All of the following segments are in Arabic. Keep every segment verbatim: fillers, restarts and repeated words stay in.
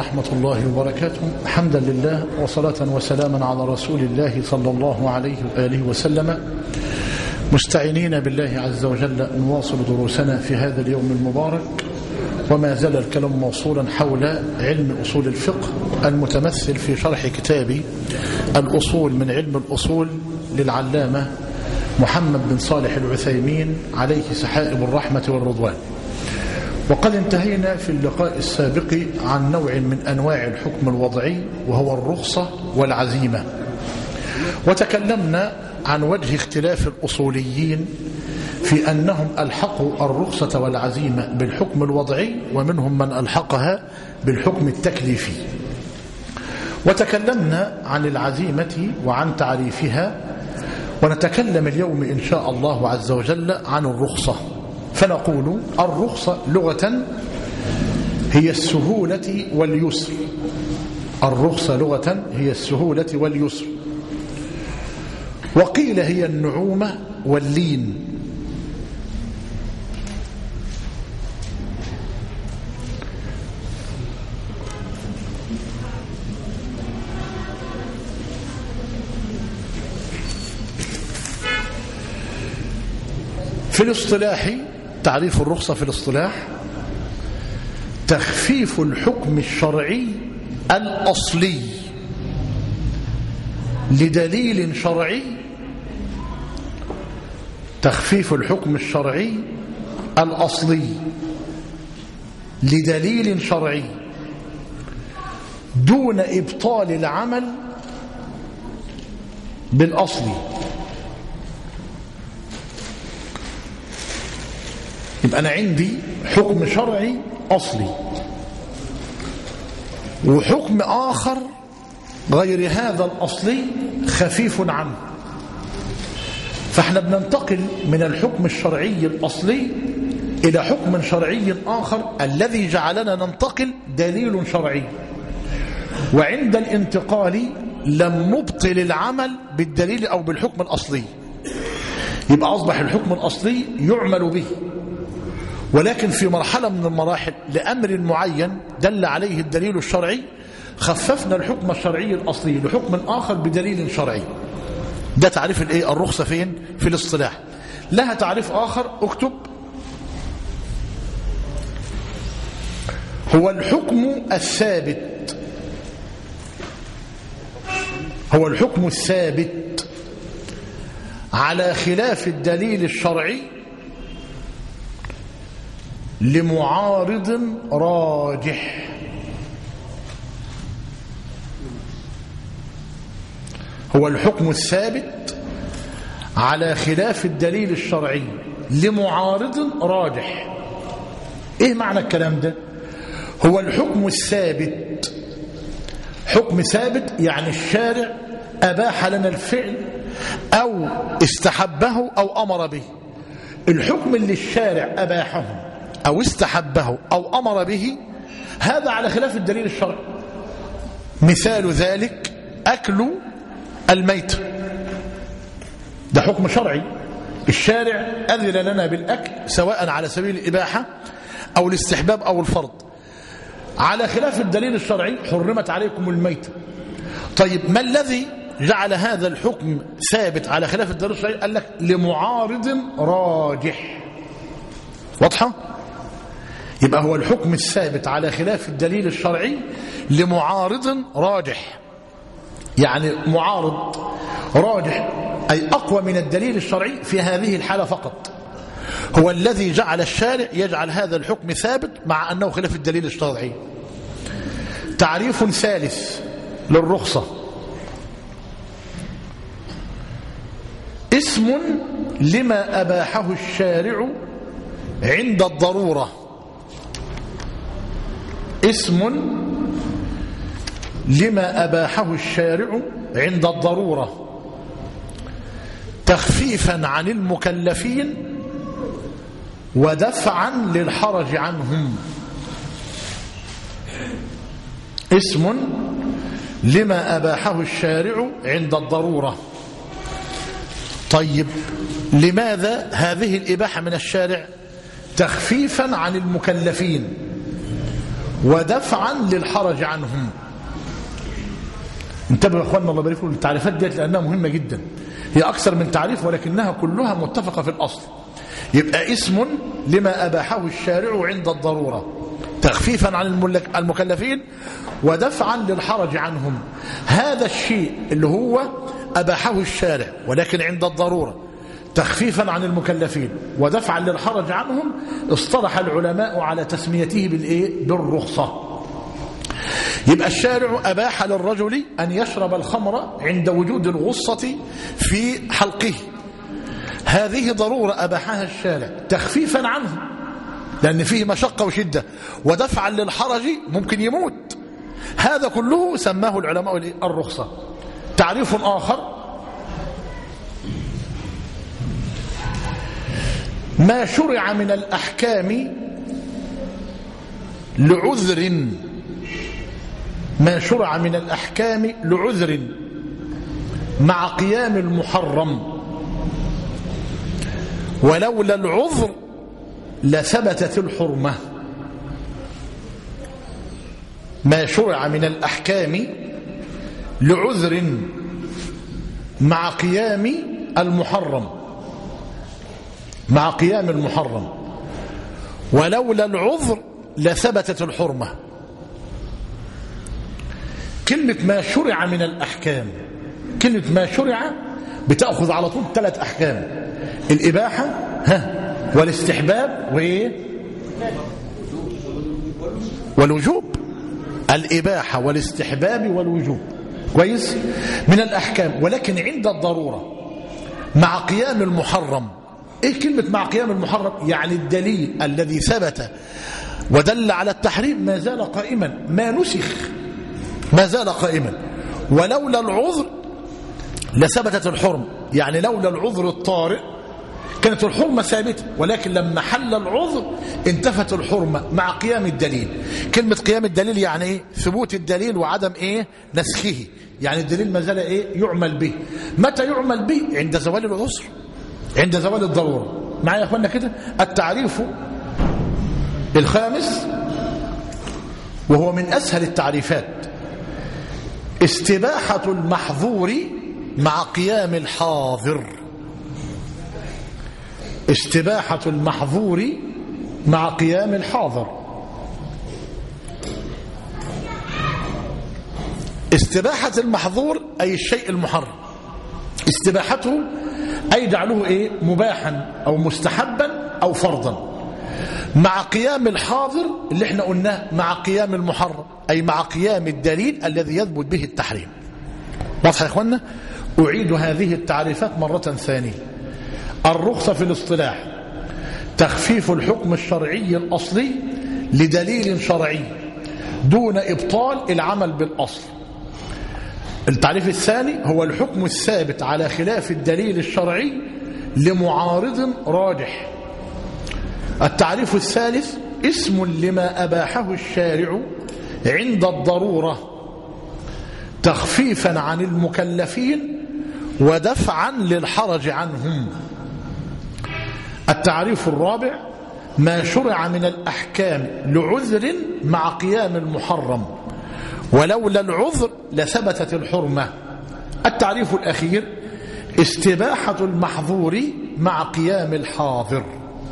ورحمة الله وبركاته. حمدا لله وصلاة وسلاما على رسول الله صلى الله عليه وآله وسلم، مستعينين بالله عز وجل نواصل دروسنا في هذا اليوم المبارك، وما زال الكلام موصولا حول علم أصول الفقه المتمثل في شرح كتاب الأصول من علم الأصول للعلامة محمد بن صالح العثيمين عليه سحائب الرحمة والرضوان. وقد انتهينا في اللقاء السابق عن نوع من أنواع الحكم الوضعي وهو الرخصة والعزيمة، وتكلمنا عن وجه اختلاف الأصوليين في أنهم ألحقوا الرخصة والعزيمة بالحكم الوضعي، ومنهم من ألحقها بالحكم التكليفي. وتكلمنا عن العزيمة وعن تعريفها، ونتكلم اليوم إن شاء الله عز وجل عن الرخصة. فنقول الرخصة لغة هي السهولة واليسر. الرخصة لغة هي السهولة واليسر، وقيل هي النعومة واللين. في الاصطلاح تعريف الرخصة في الاصطلاح: تخفيف الحكم الشرعي الأصلي لدليل شرعي تخفيف الحكم الشرعي الأصلي لدليل شرعي دون إبطال العمل بالأصل. يبقى أنا عندي حكم شرعي أصلي وحكم آخر غير هذا الأصلي خفيف عنه، فاحنا بننتقل من الحكم الشرعي الأصلي إلى حكم شرعي آخر الذي جعلنا ننتقل دليل شرعي، وعند الانتقال لم نبطل العمل بالدليل أو بالحكم الأصلي. يبقى أصبح الحكم الأصلي يعمل به، ولكن في مرحلة من المراحل لأمر معين دل عليه الدليل الشرعي خففنا الحكم الشرعي الأصلي لحكم آخر بدليل شرعي. ده تعريف الايه الرخصة فين في الاصطلاح. لها تعريف آخر اكتب: هو الحكم الثابت هو الحكم الثابت على خلاف الدليل الشرعي لمعارض راجح. هو الحكم الثابت على خلاف الدليل الشرعي لمعارض راجح. ايه معنى الكلام ده؟ هو الحكم الثابت حكم ثابت يعني الشارع أباح لنا الفعل أو استحبه أو أمر به. الحكم اللي الشارع أباحه أو استحبه أو أمر به هذا على خلاف الدليل الشرعي. مثال ذلك أكل الميت، ده حكم شرعي، الشارع أذن لنا بالأكل سواء على سبيل الإباحة أو الاستحباب أو الفرض، على خلاف الدليل الشرعي حرمت عليكم الميت. طيب ما الذي جعل هذا الحكم ثابت على خلاف الدليل الشرعي؟ قال لك لمعارض راجح. واضحة؟ يبقى هو الحكم الثابت على خلاف الدليل الشرعي لمعارض راجح، يعني معارض راجح أي أقوى من الدليل الشرعي في هذه الحالة فقط، هو الذي جعل الشارع يجعل هذا الحكم ثابت مع أنه خلاف الدليل الشرعي. تعريف ثالث للرخصة: اسم لما أباحه الشارع عند الضرورة. اسم لما أباحه الشارع عند الضرورة تخفيفا عن المكلفين ودفعا للحرج عنهم. اسم لما أباحه الشارع عند الضرورة. طيب لماذا هذه الإباحة من الشارع؟ تخفيفا عن المكلفين ودفعا للحرج عنهم. انتبهوا يا اخواننا الله يبارك فيكم التعريفات ديت لانها مهمه جدا، هي اكثر من تعريف ولكنها كلها متفقه في الاصل. يبقى اسم لما اباحه الشارع عند الضروره تخفيفا عن المكلفين ودفعا للحرج عنهم. هذا الشيء اللي هو اباحه الشارع ولكن عند الضروره تخفيفا عن المكلفين ودفعا للحرج عنهم، اصطلح العلماء على تسميته بالايه؟ بالرخصه. يبقى الشارع أباح للرجل أن يشرب الخمر عند وجود الغصة في حلقه، هذه ضرورة أباحها الشارع تخفيفا عنه لأن فيه مشقة وشدة، ودفعا للحرج ممكن يموت. هذا كله سماه العلماء الرخصة. تعريف آخر: ما شرع من الأحكام لعذر ما شرع من الأحكام لعذر مع قيام المحرم ولولا العذر لثبتت الحرمة. ما شرع من الأحكام لعذر مع قيام المحرم مع قيام المحرم ولولا العذر لثبتت الحرمة. كلمة ما شرع من الأحكام، كلمة ما شرع بتأخذ على طول ثلاث أحكام: الإباحة ها والاستحباب وإيه والوجوب. الإباحة والاستحباب والوجوب كويس من الأحكام، ولكن عند الضرورة مع قيام المحرم. إيه كلمة مع قيام المحرم؟ يعني الدليل الذي ثبت ودل على التحريم ما زال قائما، ما نسخ، ما زال قائما. ولولا العذر لثبتت الحرمة، يعني لولا العذر الطارئ كانت الحرمة ثابتة، ولكن لما حل العذر انتفت الحرمة مع قيام الدليل. كلمة قيام الدليل يعني ايه؟ ثبوت الدليل وعدم ايه؟ نسخه. يعني الدليل ما زال ايه؟ يعمل به. متى يعمل به؟ عند زوال العذر، عند زوال الضرورة. معايا يا اخوانا كده؟ التعريف الخامس وهو من اسهل التعريفات: استباحة المحظور مع قيام الحاضر. استباحة المحظور مع قيام الحاضر. استباحة المحظور أي الشيء المحرم، استباحته أي جعله إيه؟ مباحا أو مستحبا أو فرضا، مع قيام الحاضر اللي احنا قلناه مع قيام المحرم، أي مع قيام الدليل الذي يثبت به التحريم. واضح يا إخوانا؟ أعيد هذه التعريفات مرة ثانية. الرخصة في الاصطلاح تخفيف الحكم الشرعي الأصلي لدليل شرعي دون إبطال العمل بالأصل. التعريف الثاني هو الحكم الثابت على خلاف الدليل الشرعي لمعارض راجح. التعريف الثالث اسم لما أباحه الشارع عند الضرورة تخفيفا عن المكلفين ودفعا للحرج عنهم. التعريف الرابع ما شرع من الأحكام لعذر مع قيام المحرم ولولا العذر لثبتت الحرمة. التعريف الأخير استباحة المحظور مع قيام الحاضر.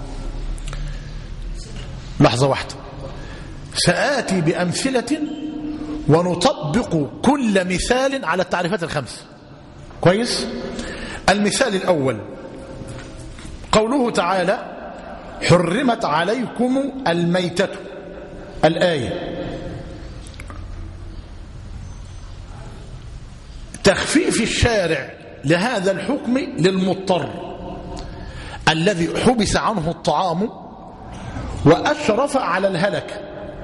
لحظة واحدة، سآتي بأمثلة ونطبق كل مثال على التعريفات الخمس. كويس؟ المثال الأول قوله تعالى: حرمت عليكم الميتة. الآية تخفيف الشارع لهذا الحكم للمضطر الذي حبس عنه الطعام وأشرف على الهلك.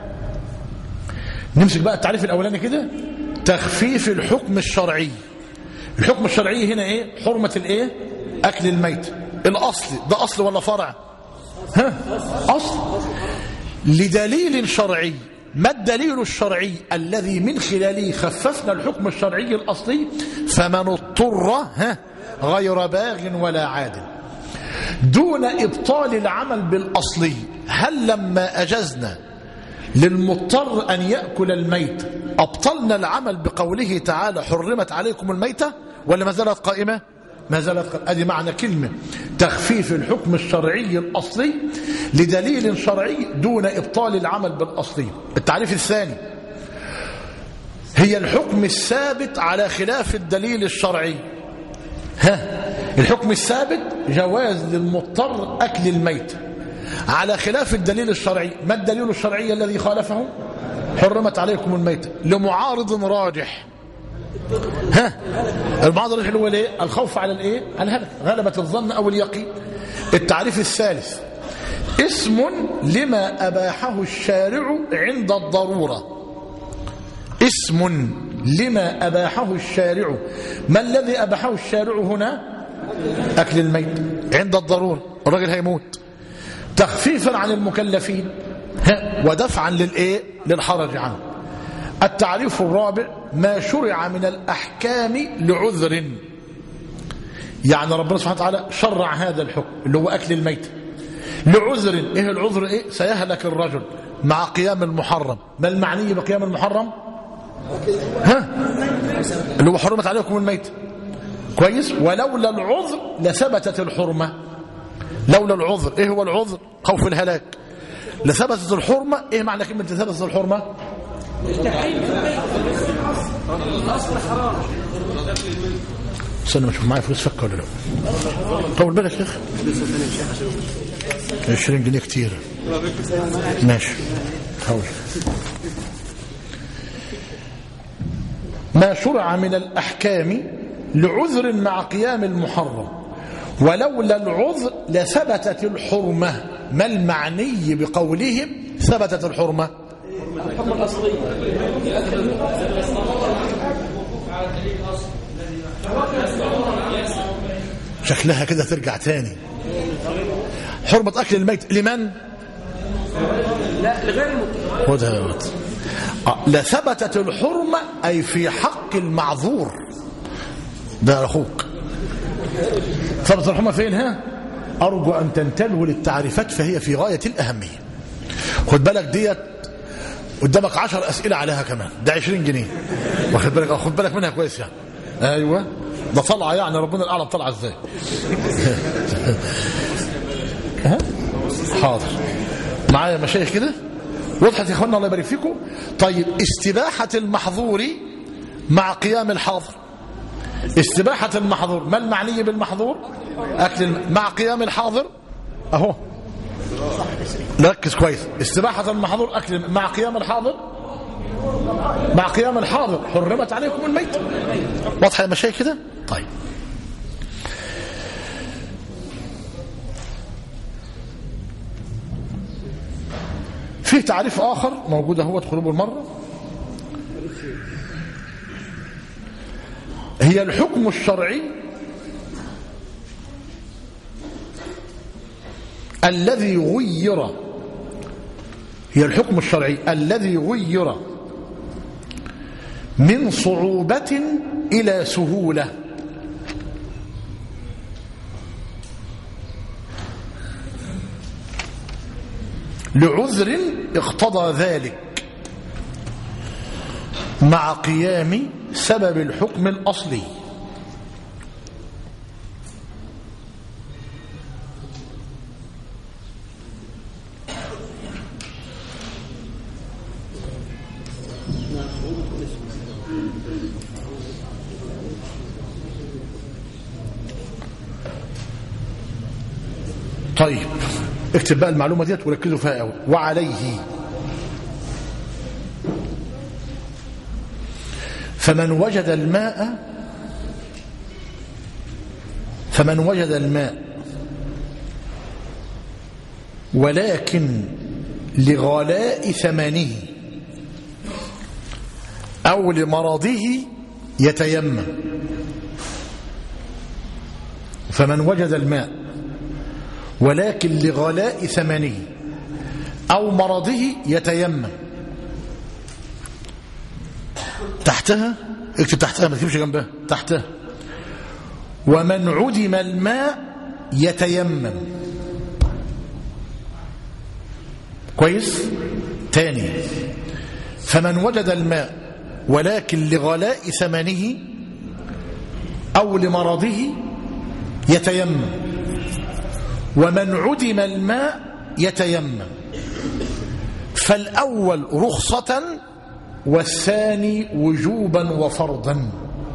نمسك بقى التعريف الأولاني كده: تخفيف الحكم الشرعي. الحكم الشرعي هنا ايه؟ حرمة الايه؟ أكل الميت. الأصل ده أصل ولا فرع؟ ها؟ أصل. لدليل شرعي. ما الدليل الشرعي الذي من خلاله خففنا الحكم الشرعي الأصلي؟ فمن اضطر ها غير باغ ولا عاد دون إبطال العمل بالأصلي. هل لما أجزنا للمضطر أن يأكل الميت، أبطلنا العمل بقوله تعالى حرمت عليكم الميتة ولا ما زالت قائمة؟ ما زالت قائمة. أدي معنى كلمة تخفيف الحكم الشرعي الأصلي لدليل شرعي دون إبطال العمل بالأصلي. التعريف الثاني هي الحكم الثابت على خلاف الدليل الشرعي. ها الحكم الثابت جواز للمضطر أكل الميت على خلاف الدليل الشرعي. ما الدليل الشرعي الذي خالفه؟ حرمت عليكم الميتة لمعارض راجح. ها المعارض الراجح اللي هو الايه؟ الخوف على الايه؟ على الهلك، غلبة الظن او اليقين. التعريف الثالث اسم لما أباحه الشارع عند الضرورة. اسم لما أباحه الشارع. ما الذي أباحه الشارع هنا؟ أكل الميت عند الضرورة، الراجل هيموت، تخفيفا عن المكلفين ودفعا للإيه؟ للحرج عنه. التعريف الرابع ما شرع من الأحكام لعذر، يعني ربنا سبحانه وتعالى شرع هذا الحكم اللي هو أكل الميت لعذر. إيه العذر؟ إيه؟ سيهلك الرجل مع قيام المحرم. ما المعني بقيام المحرم؟ ها اللي هو حرمت عليكم الميت. كويس. ولولا العذر لثبتت الحرمة. لولا العذر، ايه هو العذر؟ خوف الهلاك. لثبتت الحرمة. ايه معنى كلمة لثبتت الحرمة؟ استنى اشوف معايا فلوس فكه ولا لا. طول بالك يا اخي، عشرين جنيه كتير. ماشي حاول. ما شرع من الأحكام لعذر مع قيام المحرم ولولا العذر لثبتت الحرمة. ما المعني بقولهم ثبتت الحرمة؟ الحرمة الأصلية شكلها كده ترجع تاني. حرمة أكل الميت لمن؟ لا لغير المضطر. لثبتت الحرمة أي في حق المعذور. ده أخوك. ثبتت الحرمة فين؟ ها أرجو أن تنتبهوا للتعريفات فهي في غاية الأهمية. خد بالك ديت قدامك عشر أسئلة عليها كمان، ده عشرين جنيه. واخد بالك؟ خد بالك منها كويس يعني. أيوة ده طلعة يعني ربنا الأعلم طلعة ازاي. حاضر معايا مشايخ كده وضحت يا اخوانا الله يبارك فيكم. طيب استباحة المحظور مع قيام الحاضر. استباحة المحظور ما المعني بالمحظور؟ أكل الم... مع قيام الحاضر أهو ركز كويس. استباحة المحظور أكل مع قيام الحاضر. مع قيام الحاضر حرمت عليكم الميت. واضحة يا مشايخ كده؟ طيب في تعريف آخر موجود هو ادخلوا بالمرة. هي الحكم الشرعي الذي غير. هي الحكم الشرعي الذي غير من صعوبة إلى سهولة. لعذر اقتضى ذلك مع قيام سبب الحكم الأصلي. طيب اكتب بقى المعلومة ديت وركزوا فيها قوي. وعليه فمن وجد الماء فمن وجد الماء ولكن لغلاء ثمنه أو لمرضه يتيمم. فمن وجد الماء ولكن لغلاء ثمنه أو مرضه يتيمم. تحتها اكتب تحتها ما تكتبش جنبها تحتها. ومن عدم الماء يتيمم. كويس. تاني، فمن وجد الماء ولكن لغلاء ثمنه أو لمرضه يتيمم، ومن عدم الماء يتيمم. فالأول رخصة والثاني وجوبا وفرضا.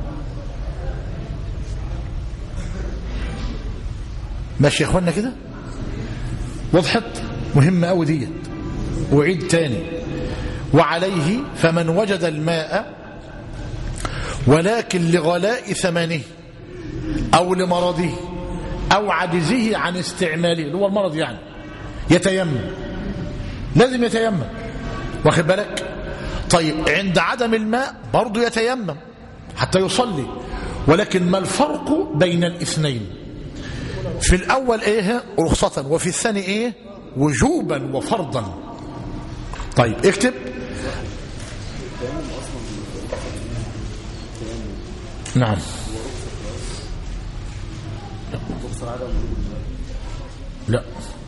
ماشي يا اخوانا كده؟ وضحت؟ مهمة أوي ديت. وعيد تاني: وعليه فمن وجد الماء ولكن لغلاء ثمنه أو لمرضه أو عجزه عن استعماله، اللي هو المرض يعني، يتيمم. لازم يتيمم، واخد بالك؟ طيب عند عدم الماء برضه يتيمم حتى يصلي. ولكن ما الفرق بين الاثنين؟ في الأول إيه؟ رخصة، وفي الثاني إيه؟ وجوبا وفرضا. طيب اكتب: نعم. لا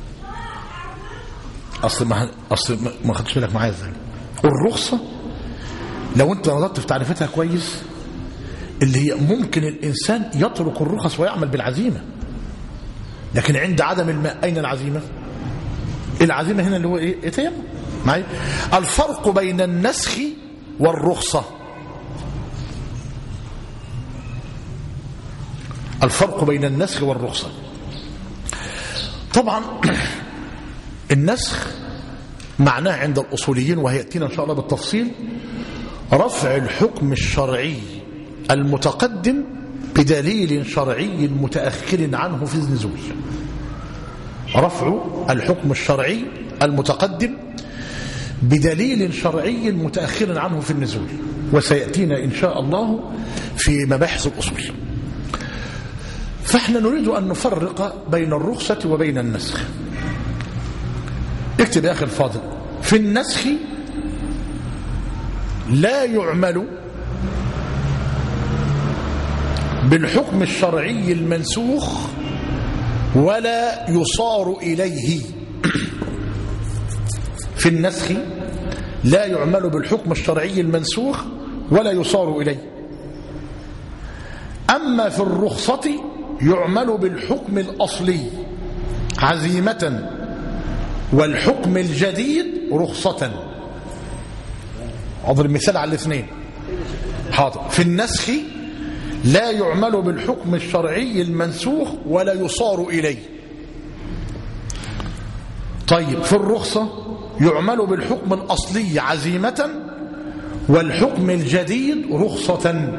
اصل ما اصل ما خدتش بالك معايا ازاي. الرخصه لو انت نظرت في تعريفتها كويس، اللي هي ممكن الانسان يترك الرخص ويعمل بالعزيمه. لكن عند عدم الماء اين العزيمه؟ العزيمه هنا اللي هو ايه؟ يتيمم. معايا؟ الفرق بين النسخ والرخصه، الفرق بين النسخ والرخصة. طبعا النسخ معناه عند الأصوليين، وهيأتينا إن شاء الله بالتفصيل، رفع الحكم الشرعي المتقدم بدليل شرعي متأخر عنه في النزول. رفع الحكم الشرعي المتقدم بدليل شرعي متأخر عنه في النزول، وسيأتينا إن شاء الله في مباحث الأصول. فاحنا نريد أن نفرق بين الرخصة وبين النسخ. اكتب يا أخي الفاضل: في النسخ لا يعمل بالحكم الشرعي المنسوخ ولا يصار إليه. في النسخ لا يعمل بالحكم الشرعي المنسوخ ولا يصار إليه. أما في الرخصة يعمل بالحكم الأصلي عزيمة، والحكم الجديد رخصة. أضرب مثال على الاثنين. حاضر. في النسخ لا يعمل بالحكم الشرعي المنسوخ ولا يصار إليه. طيب في الرخصة يعمل بالحكم الأصلي عزيمة، والحكم الجديد رخصة.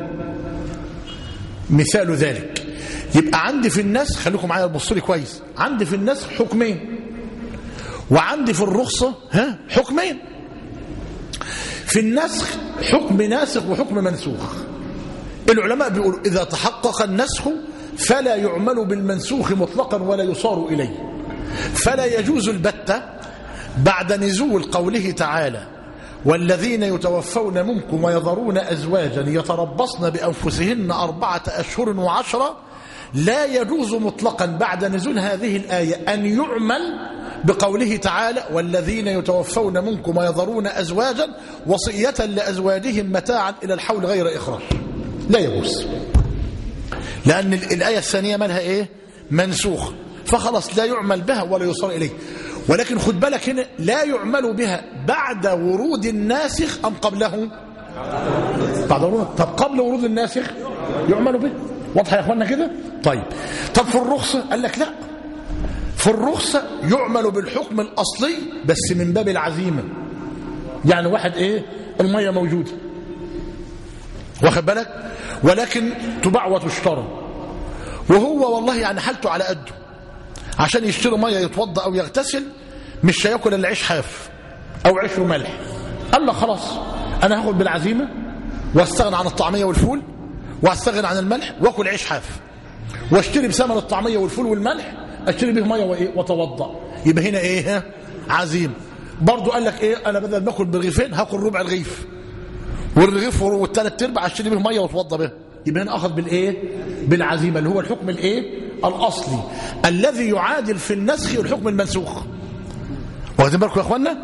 مثال ذلك، يبقى عندي في النسخ، خليكم معايا بصوا لي كويس، عندي في النسخ حكمين، وعندي في الرخصة ها حكمين. في النسخ حكم ناسخ وحكم منسوخ. العلماء بيقولوا إذا تحقق النسخ فلا يعمل بالمنسوخ مطلقا ولا يصار إليه. فلا يجوز البتة بعد نزول قوله تعالى: والذين يتوفون منكم ويذرون أزواجا يتربصن بأنفسهن أربعة أشهر وعشرة، لا يجوز مطلقا بعد نزول هذه الآية أن يعمل بقوله تعالى: والذين يتوفون منكم ويذرون أزواجا وصية لأزواجهم متاعا إلى الحول غير إخراج. لا يجوز، لأن الآية الثانية مالها إيه؟ منسوخ، فخلص لا يعمل بها ولا يصار إليه. ولكن خد بالك هنا، لا يعمل بها بعد ورود الناسخ أم قبله؟ بعد ورود. طب قبل ورود الناسخ يعمل به. واضح يا اخوانا كده؟ طيب. طب في الرخصة قال لك لا، في الرخصة يعمل بالحكم الأصلي بس من باب العزيمة. يعني واحد ايه؟ المية موجودة، واخد بالك، ولكن تباع وتشترى، وهو والله يعني حالته على قده، عشان يشتري مية يتوضأ أو يغتسل مش هياكل إلا عيش حاف أو عيش وملح. قال له خلاص أنا هاخد بالعزيمة واستغنى عن الطعمية والفول واستغنى عن الملح واكل عيش حاف، واشتري بثمن الطعمية والفول والملح اشتري به مية وايه واتوضأ. يبقى هنا ايه؟ عزيمة. برضو قال لك ايه؟ انا بدل ما اكل برغيفين هاكل ربع رغيف، والرغيف والثلاث ارباع اشتري به مية واتوضأ به. يبقى هنا اخذ بالايه؟ بالعزيمة، اللي هو الحكم الايه؟ الاصلي الذي يعادل في النسخ الحكم المنسوخ. واخدين بالكم يا اخوانا؟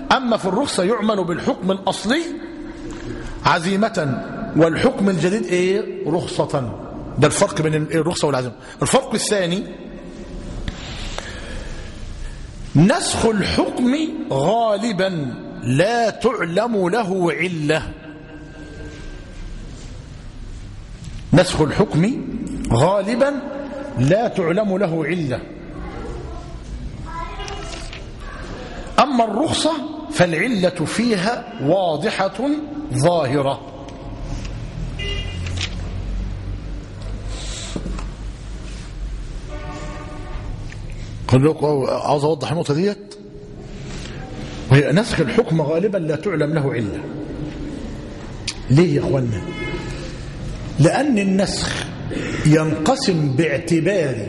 أما في الرخصة يعمل بالحكم الأصلي عزيمة، والحكم الجديد إيه؟ رخصة. ده الفرق بين الرخصة والعزيمة. الفرق الثاني نسخ الحكم غالبا لا تعلم له علة. نسخ الحكم غالبا لا تعلم له علة. أما الرخصة فالعلة فيها واضحة ظاهرة. عاوز أوضح النقطة ديت، وهي نسخ الحكم غالبا لا تعلم له علة. ليه يا أخوانا؟ لأن النسخ ينقسم باعتبار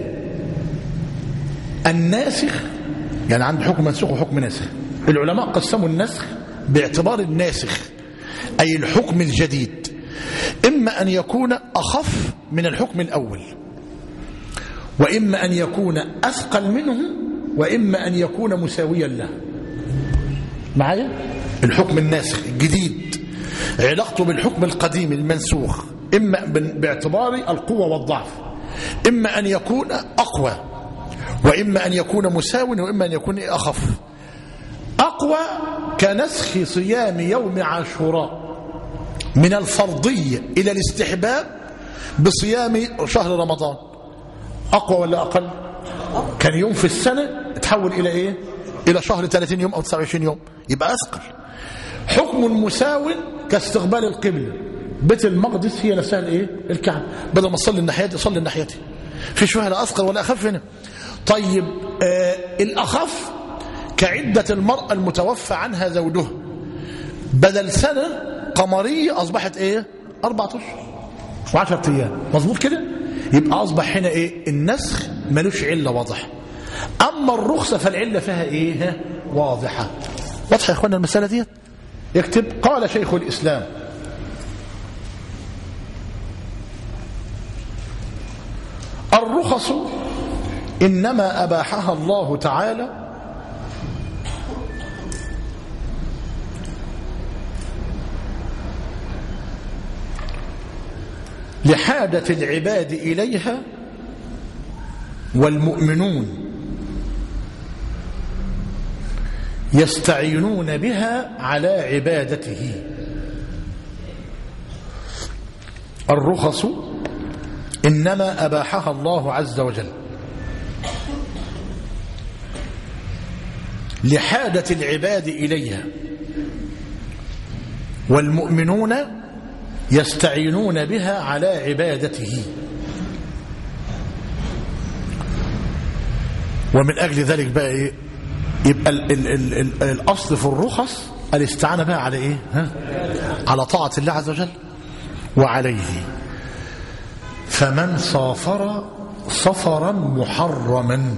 الناسخ، يعني عند حكم منسوخ وحكم ناسخ. العلماء قسموا النسخ باعتبار الناسخ أي الحكم الجديد، إما أن يكون أخف من الحكم الأول، وإما أن يكون أثقل منه، وإما أن يكون مساويا له. معايا؟ الحكم الناسخ الجديد علاقته بالحكم القديم المنسوخ إما باعتبار القوة والضعف، إما أن يكون أقوى، وإما أن يكون مساوي، وإما أن يكون أخف. أقوى كنسخ صيام يوم عاشوراء من الفرضية إلى الاستحباب بصيام شهر رمضان. أقوى ولا أقل؟ كان يوم في السنة تحول إلى إيه؟ إلى شهر ثلاثين يوم أو تسعة وعشرين يوم، يبقى أثقل. حكم مساو كاستقبال القبلة، بيت المقدس هي نفسها الإيه؟ الكعبة، بدل ما تصلي الناحية دي صلي الناحية دي. في شوية لا أثقل ولا أخف هنا. طيب آه الأخف كعدة المرأة المتوفى عنها زوجها، بدل سنة قمرية أصبحت إيه؟ أربعة أشهر وعشرة أيام. مظبوط كده؟ يبقى أصبح هنا إيه؟ النسخ ملوش علة واضح. أما الرخصة فالعلة فيها إيه؟ واضحة. واضحة يا إخوانا المسألة دي؟ يكتب قال شيخ الإسلام: الرخص إنما أباحها الله تعالى لحاجة العباد إليها، والمؤمنون يستعينون بها على عبادته. الرخص إنما أباحها الله عز وجل لحاجة العباد إليها، والمؤمنون يستعينون بها على عبادته. ومن أجل ذلك بقى إيه؟ يبقى ال ال ال ال الأصل في الرخص الاستعانة بها على إيه؟ ها؟ على طاعة الله عز وجل وعليه. فمن سافر سفرا محرما،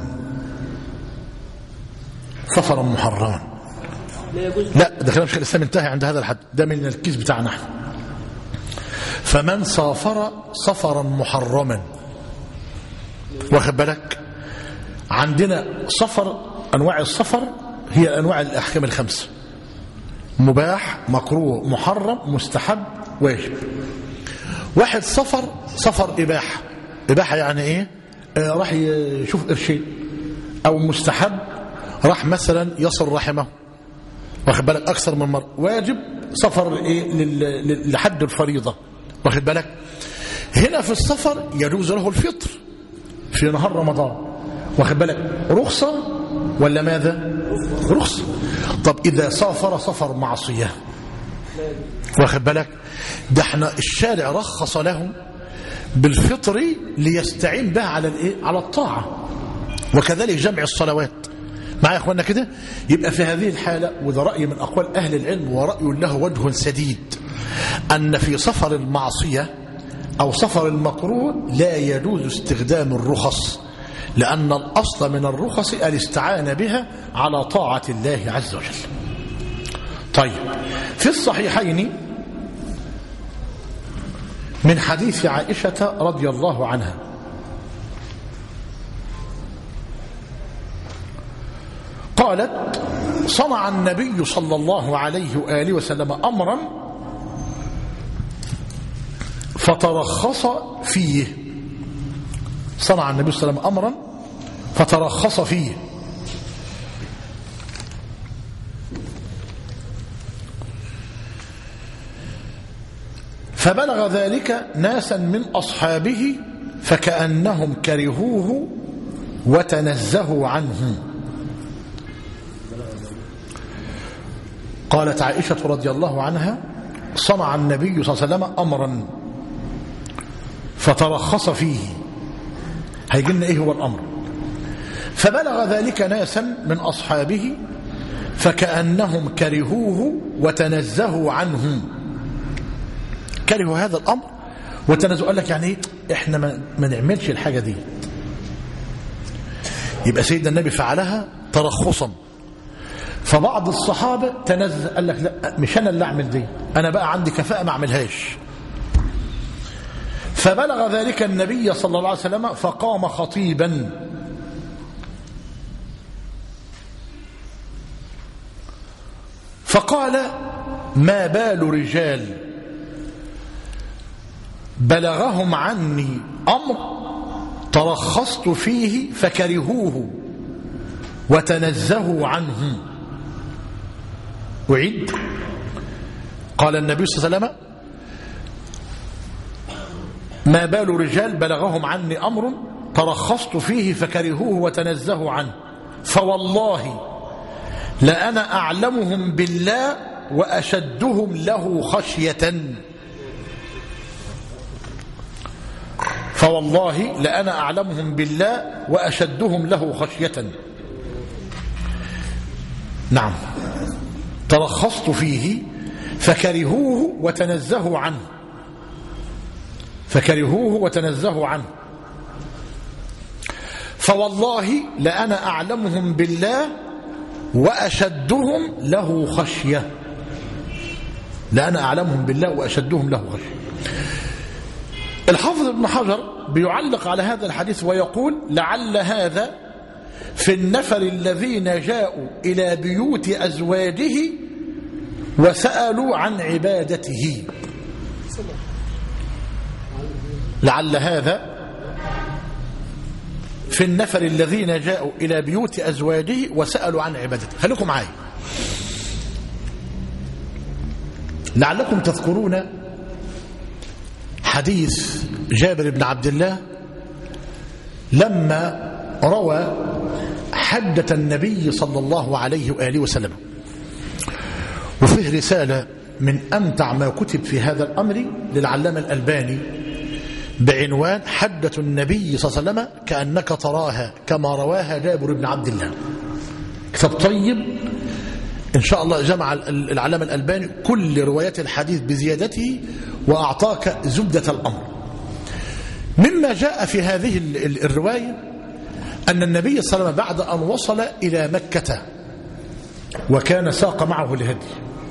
سفرا محرما، لا ده كلام شيخ الإسلام انتهى عند هذا الحد، ده من الكيس بتاعنا نحن. فمن سافر سفرا محرما، واخد بالك؟ عندنا سفر، أنواع السفر هي أنواع الأحكام الخمسة: مباح، مكروه، محرم، مستحب، واجب. واحد سفر سفر إباحة. إباحة يعني إيه؟ آه راح يشوف قرشين. أو مستحب راح مثلا يصل رحمه، واخد بالك؟ أكثر من مرة. واجب سفر إيه؟ لحد الفريضة، واخد بالك؟ هنا في السفر يجوز له الفطر في نهار رمضان، واخد بالك؟ رخصة ولا ماذا؟ رخصة. طب إذا سافر سفر معصية، واخد بالك؟ ده احنا الشارع رخص له بالفطر ليستعين بها على الايه؟ على الطاعة. وكذلك جمع الصلوات. معايا يا اخوانا كده؟ يبقى في هذه الحالة، وده رأي من أقوال أهل العلم ورأي له وجه سديد، أن في سفر المعصية أو سفر المكروه لا يجوز استخدام الرخص، لأن الأصل من الرخص الاستعانة بها على طاعة الله عز وجل. طيب، في الصحيحين من حديث عائشة رضي الله عنها قالت: صنع النبي صلى الله عليه وآله وسلم أمرا فترخص فيه. صنع النبي صلى الله عليه وسلم أمرا فترخص فيه. فبلغ ذلك ناسا من أصحابه فكأنهم كرهوه وتنزهوا عنه. قالت عائشة رضي الله عنها: صنع النبي صلى الله عليه وسلم أمرا فترخص فيه. هيجينا إيه هو الأمر؟ فبلغ ذلك ناسا من أصحابه فكأنهم كرهوه وتنزهوا عنه. كرهوا هذا الأمر وتنزهوا. قال لك يعني إيه؟ إحنا ما, ما نعملش الحاجة دي. يبقى سيدنا النبي فعلها ترخصا. فبعض الصحابة تنزه، قال لك لا مش أنا اللي أعمل دي، أنا بقى عندي كفاءة ما أعملهاش. فبلغ ذلك النبي صلى الله عليه وسلم فقام خطيبا فقال: ما بال رجال بلغهم عني أمر ترخصت فيه فكرهوه وتنزهوا عنه. أعيد. قال النبي صلى الله عليه وسلم: ما بال رجال بلغهم عني أمر ترخصت فيه فكرهوه وتنزهوا عنه، فوالله لأنا أعلمهم بالله وأشدهم له خشية. فوالله لأنا أعلمهم بالله وأشدهم له خشية. نعم، ترخصت فيه فكرهوه وتنزهوا عنه. فكرهوه وتنزهوا عنه. فوالله لأنا أعلمهم بالله وأشدهم له خشية. لأنا أعلمهم بالله وأشدهم له خشية. الحافظ ابن حجر بيعلق على هذا الحديث ويقول: لعل هذا في النفر الذين جاءوا إلى بيوت أزواجه وسألوا عن عبادته. لعل هذا في النفر الذين جاءوا إلى بيوت أزواجه وسألوا عن عبادته. خليكم معايا. لعلكم تذكرون حديث جابر بن عبد الله لما روى حجة النبي صلى الله عليه وآله وسلم، وفيه رسالة من أمتع ما كتب في هذا الأمر للعلامة الألباني بعنوان حجة النبي صلى الله عليه وسلم كأنك تراها كما رواها جابر بن عبد الله. كتاب طيب إن شاء الله. جمع العلامة الألباني كل روايات الحديث بزيادته وأعطاك زبدة الأمر. مما جاء في هذه الرواية أن النبي صلى الله عليه وسلم بعد أن وصل إلى مكة وكان ساق معه الهدي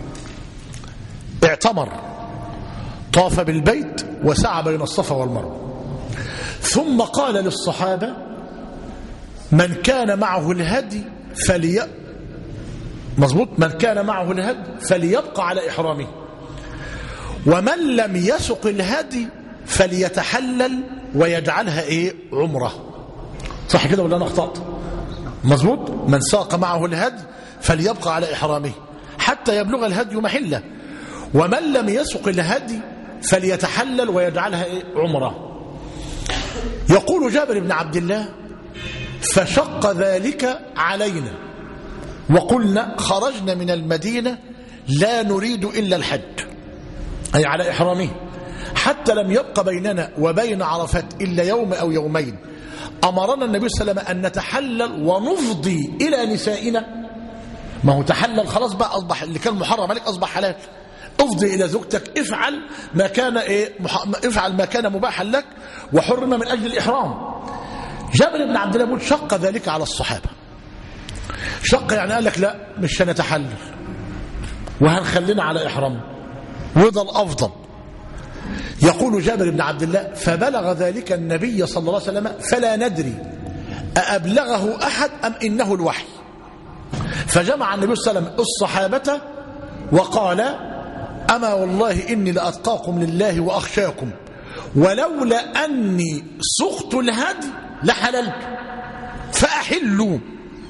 اعتمر، طاف بالبيت وسعى بين الصفا والمروة، ثم قال للصحابة: من كان معه الهدي فلي مظبوط من كان معه الهدي فليبقى على إحرامه، ومن لم يسق الهدي فليتحلل ويجعلها إيه عمره. صح كده ولا أنا أخطأت؟ مظبوط. من ساق معه الهدي فليبقى على إحرامه حتى يبلغ الهدي محله، ومن لم يسق الهدي فليتحلل ويجعلها إيه عمره. يقول جابر بن عبد الله: فشق ذلك علينا وقلنا خرجنا من المدينة لا نريد إلا الحج، أي على إحرامه، حتى لم يبق بيننا وبين عرفات إلا يوم أو يومين. أمرنا النبي صلى الله عليه وسلم أن نتحلل ونفضي إلى نسائنا. ما هو تحلل خلاص بقى، أصبح اللي كان محرم عليك أصبح حلال. افضي إلى زوجتك، افعل ما كان إيه افعل ما كان مباحا لك وحرم من أجل الإحرام. جابر بن عبد الله يقول: شق ذلك على الصحابة. شق يعني قال لك لا مش هنتحلل وهنخلينا على إحرام، وده الأفضل. يقول جابر بن عبد الله: فبلغ ذلك النبي صلى الله عليه وسلم فلا ندري أأبلغه أحد أم إنه الوحي، فجمع النبي صلى الله عليه وسلم الصحابة وقال أما والله إني لأتقاكم لله وأخشاكم ولولا أني سقت الهدي لحللت فأحلوا.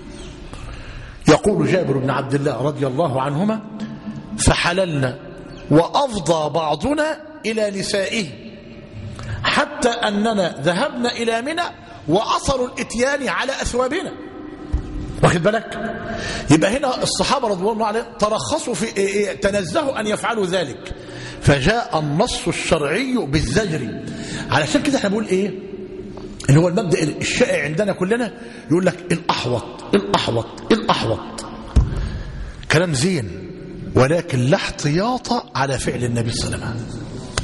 يقول جابر بن عبد الله رضي الله عنهما فحللنا وأفضى بعضنا إلى نسائه حتى أننا ذهبنا إلى منى وأصلوا الإتيان على أثوابنا. واخد بالك؟ يبقى هنا الصحابة رضي الله عليهم ترخصوا في تنزهوا أن يفعلوا ذلك، فجاء النص الشرعي بالزجر. علشان كده احنا بنقول ايه اللي هو المبدأ الشائع عندنا كلنا، يقول لك الأحوط الأحوط الأحوط، كلام زين ولكن لا احتياط على فعل النبي صلى الله عليه وسلم.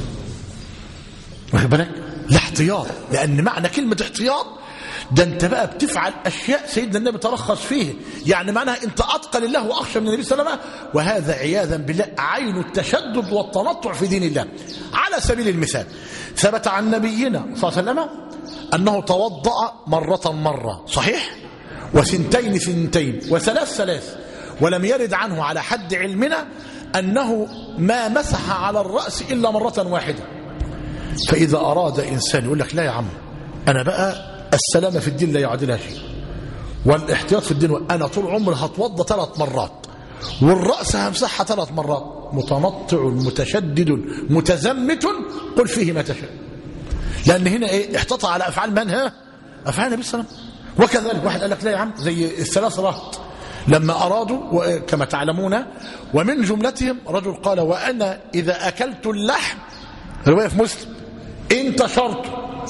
واخد بالك؟ لا احتياط، لأن معنى كلمة احتياط ده انت بقى بتفعل اشياء سيدنا النبي ترخص فيه، يعني معناها انت اتقى لله واخشى من النبي صلى الله عليه وسلم، وهذا عياذا بالله عين التشدد والتنطع في دين الله. على سبيل المثال ثبت عن نبينا صلى الله عليه وسلم انه توضأ مرة مرة صحيح، وثنتين ثنتين، وثلاث ثلاث، ولم يرد عنه على حد علمنا انه ما مسح على الرأس الا مرة واحدة. فاذا اراد انسان يقول لك لا يا عم انا بقى السلامة في الدين لا يعادلها شيء، والاحتياط في الدين، أنا طول عمري هتوضى ثلاث مرات والرأس همسحها ثلاث مرات، متنطع متشدد متزمت قل فيه ما تشاء. لأن هنا إيه احتطى على أفعال من؟ ها أفعال النبي صلى الله عليه وسلم. وكذلك واحد قال لك لا يا عم زي الثلاث رهط لما أرادوا كما تعلمون، ومن جملتهم رجل قال وأنا إذا أكلت اللحم، رواية في مسلم، انتشرت،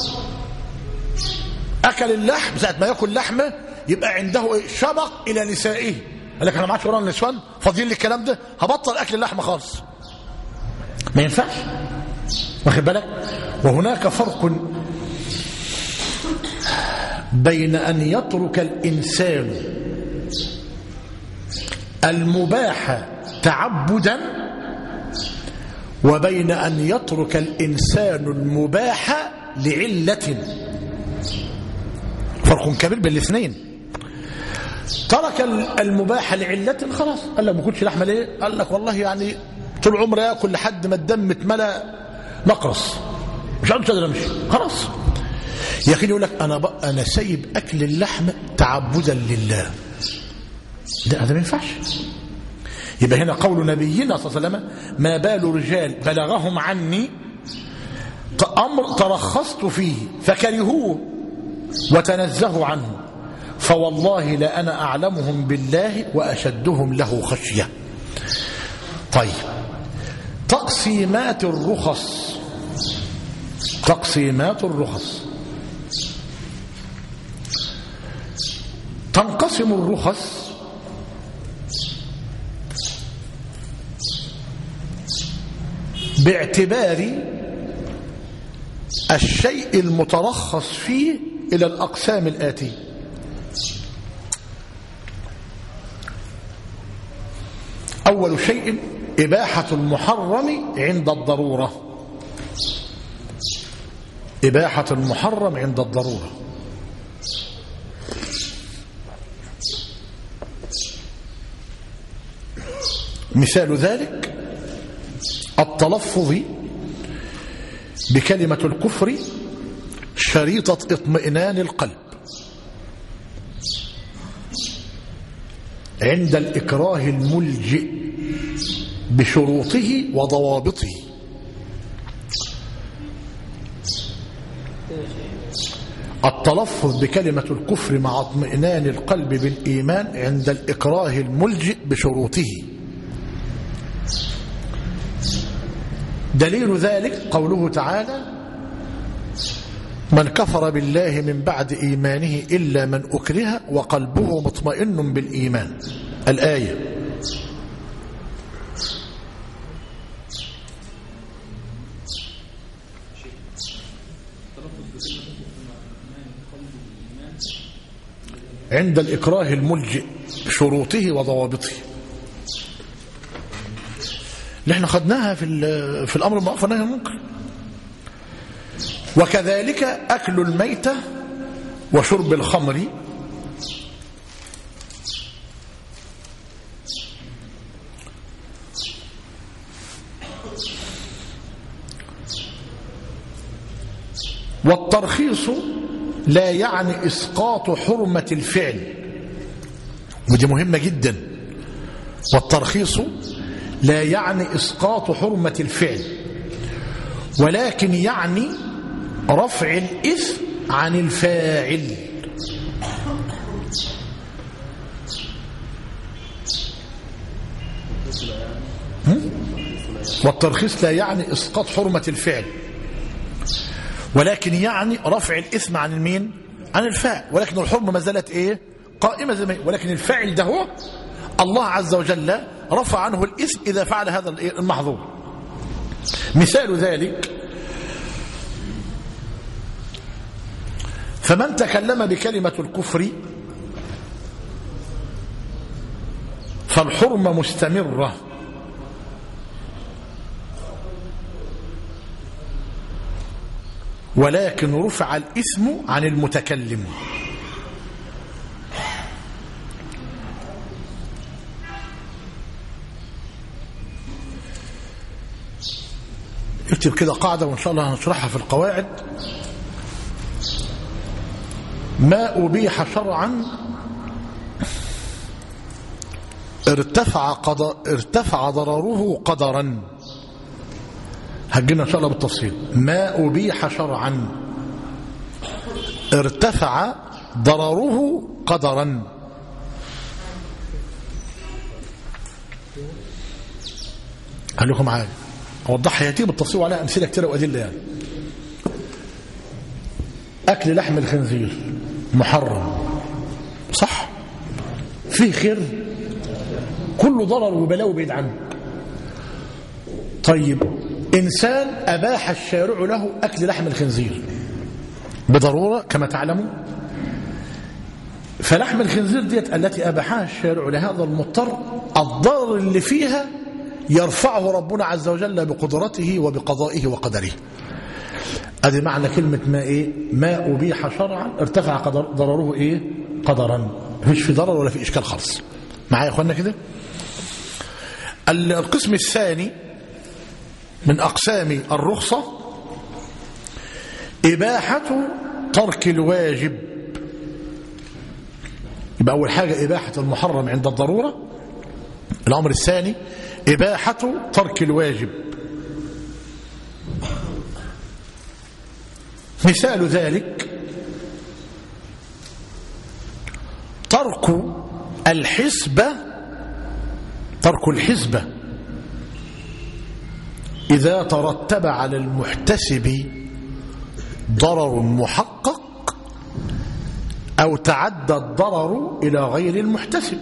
أكل اللحم ساعة ما يأكل لحمة يبقى عنده شبق إلى نسائه، قال لك أنا ما عادش ورانا النسوان فاضيين لي الكلام ده، هبطل أكل اللحمة خالص، ما ينفعش. واخد بالك؟ وهناك فرق بين أن يترك الإنسان المباح تعبدا وبين أن يترك الإنسان المباح لعلة، فرق كبير بين الاثنين. ترك المباح لعلة خلاص، قال لك ما كنتش لحمه ليه؟ قال لك والله يعني طول عمري ياكل لحد ما الدم اتملى نقرس مش عارف قادر امشي خلاص. يا اخي يقول لك انا بقى انا سايب اكل اللحم تعبدا لله، ده هذا ما ينفعش. يبقى هنا قول نبينا صلى الله عليه وسلم ما بال رجال بلغهم عني امر ترخصت فيه فكرهوه وتنزهوا عنه، فوالله لا أنا أعلمهم بالله وأشدهم له خشية. طيب تقسيمات الرخص، تقسيمات الرخص تنقسم الرخص باعتبار الشيء المترخص فيه إلى الأقسام الآتية. أول شيء إباحة المحرم عند الضرورة، إباحة المحرم عند الضرورة. مثال ذلك التلفظ بكلمة الكفر شريطة اطمئنان القلب عند الإكراه الملجئ بشروطه وضوابطه. التلفظ بكلمة الكفر مع اطمئنان القلب بالإيمان عند الإكراه الملجئ بشروطه. دليل ذلك قوله تعالى من كفر بالله من بعد إيمانه إلا من أكره وقلبه مطمئن بالإيمان، الآية. عند الإكراه الملجئ بشروطه وضوابطه اللي احنا خدناها في في الأمر بالمعروف والنهي عن المنكر. وكذلك أكل الميتة وشرب الخمر والترخيص لا يعني إسقاط حرمة الفعل، ودي مهمة جدا. والترخيص لا يعني إسقاط حرمة الفعل، ولكن يعني رفع الإثم عن الفاعل. والترخيص لا يعني إسقاط حرمة الفعل، ولكن يعني رفع الإثم عن المين؟ عن الفاعل. ولكن الحرمة ما زالت إيه؟ قائمة زي ما هي، ولكن الفاعل ده هو الله عز وجل رفع عنه الإثم إذا فعل هذا المحظور. مثال ذلك: فمن تكلم بكلمة الكفر فالحرمة مستمرة، ولكن رفع الإثم عن المتكلم. اكتب كده قاعدة وإن شاء الله هنشرحها في القواعد: ما أبيح شرعا ارتفع قدر ارتفع ضرره قدرا. هجينا إن شاء الله بالتفصيل. ما أبيح شرعا ارتفع ضرره قدرا. قال لكم عادي أوضحها يتيب بالتفصيل وعلى أمثلة كتيرة وأدلة. يعني أكل لحم الخنزير محرم، صح؟ فيه خير، كله ضرر وبلاء وبعيد عنه. طيب إنسان أباح الشارع له أكل لحم الخنزير بضرورة كما تعلمون، فلحم الخنزير ديت التي أباحها الشارع لهذا المضطر الضرر اللي فيها يرفعه ربنا عز وجل بقدرته وبقضائه وقدره. ادي معنى كلمة ما ايه؟ ما أبيح شرعا ارتفع قدر ضرره ايه؟ قدرا. مفيش في ضرر ولا في اشكال خالص. معايا يا اخوانا كده؟ القسم الثاني من اقسام الرخصة إباحة ترك الواجب. يبقى اول حاجة إباحة المحرم عند الضرورة. الامر الثاني إباحة ترك الواجب. مثال ذلك ترك الحسبة ترك الحسبة إذا ترتب على المحتسب ضرر محقق أو تعدى الضرر إلى غير المحتسب.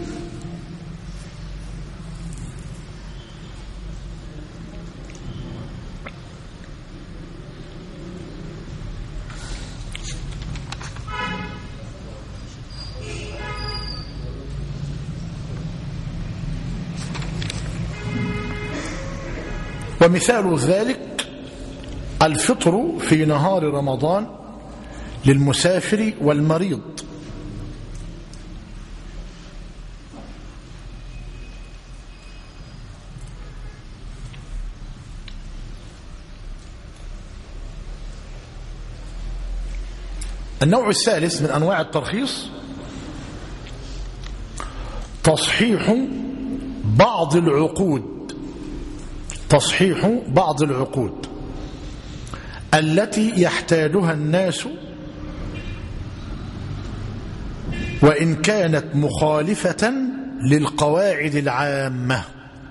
ومثال ذلك الفطر في نهار رمضان للمسافر والمريض. النوع الثالث من أنواع الترخيص تصحيح بعض العقود تصحيح بعض العقود التي يحتاجها الناس وإن كانت مخالفة للقواعد العامة.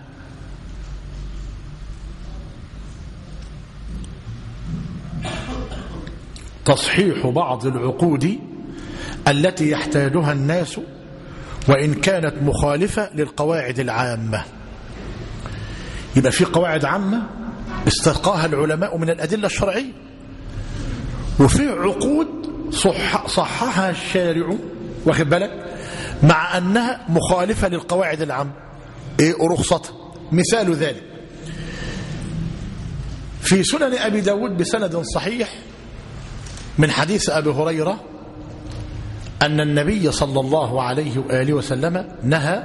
تصحيح بعض العقود التي يحتاجها الناس وإن كانت مخالفة للقواعد العامة. يبقى في قواعد عامة استلقاها العلماء من الأدلة الشرعية، وفي عقود صح صححها الشارع، واخد بالك، مع أنها مخالفة للقواعد العامة، إيه رخصتها. مثال ذلك في سنن أبي داود بسند صحيح من حديث أبي هريرة أن النبي صلى الله عليه وآله وسلم نهى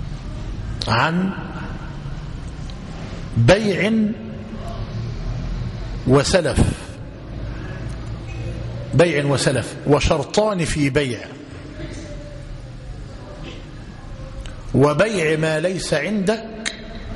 عن بيع وسلف بيع وسلف وشرطان في بيع وبيع ما ليس عندك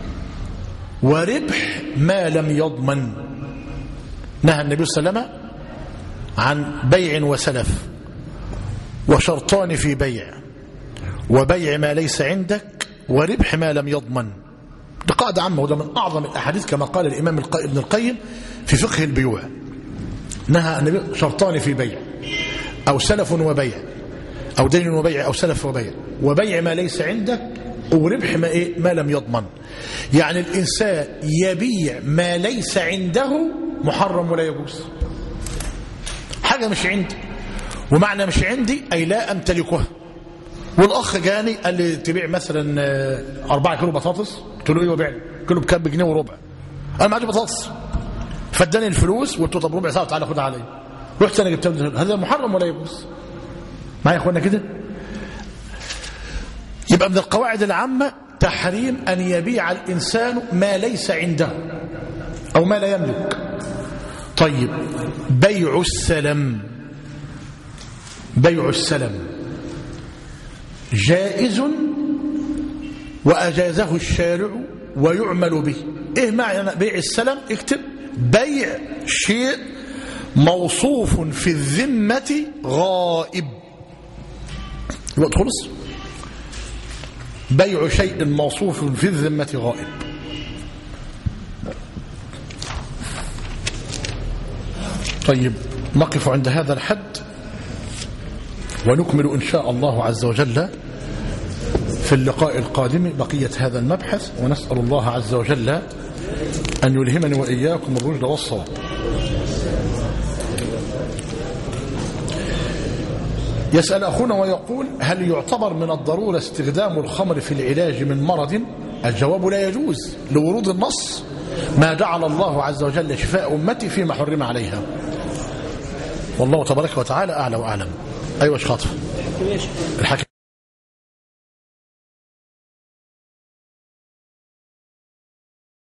وربح ما لم يضمن. نهى النبي صلى الله عليه وسلم عن بيع وسلف وشرطان في بيع وبيع ما ليس عندك وربح ما لم يضمن. ده قاعدة عامة، وده من أعظم الأحاديث كما قال الإمام ابن القيم في فقه البيوع. نهى النبي شرطان في بيع أو سلف وبيع أو دين وبيع أو سلف وبيع وبيع ما ليس عندك وربح ما, إيه؟ ما لم يضمن. يعني الإنسان يبيع ما ليس عنده محرم ولا يجوز. حاجة مش عندي، ومعنى مش عندي أي لا أمتلكها. والأخ جاني قال لي تبيع مثلا أربعة كيلو بطاطس، قلت له إيه وبيع كيلو بكام؟ بجنيه وربع. أنا ما عندي بطاطس، فاداني الفلوس وقلت له طب ربع ساعة تعالى خدها علي. رحت أنا جبت. هذا محرم ولا يجوز؟ معايا يا اخوانا كده؟ يبقى من القواعد العامة تحريم أن يبيع الإنسان ما ليس عنده أو ما لا يملك. طيب بيع السلم، بيع السلم جائز وأجازه الشارع ويعمل به. إيه معنى بيع السلم؟ اكتب بيع شيء موصوف في الذمة غائب. يبقى خلص، بيع شيء موصوف في الذمة غائب. طيب نقف عند هذا الحد ونكمل إن شاء الله عز وجل في اللقاء القادم بقية هذا المبحث، ونسأل الله عز وجل أن يلهمني وإياكم الرشد والصواب. يسأل أخونا ويقول هل يعتبر من الضرورة استخدام الخمر في العلاج من مرض؟ الجواب لا يجوز لورود النص ما جعل الله عز وجل شفاء أمتي فيما حرم عليها. والله تبارك وتعالى أعلى وأعلم. أيوة شخاطف الحكم.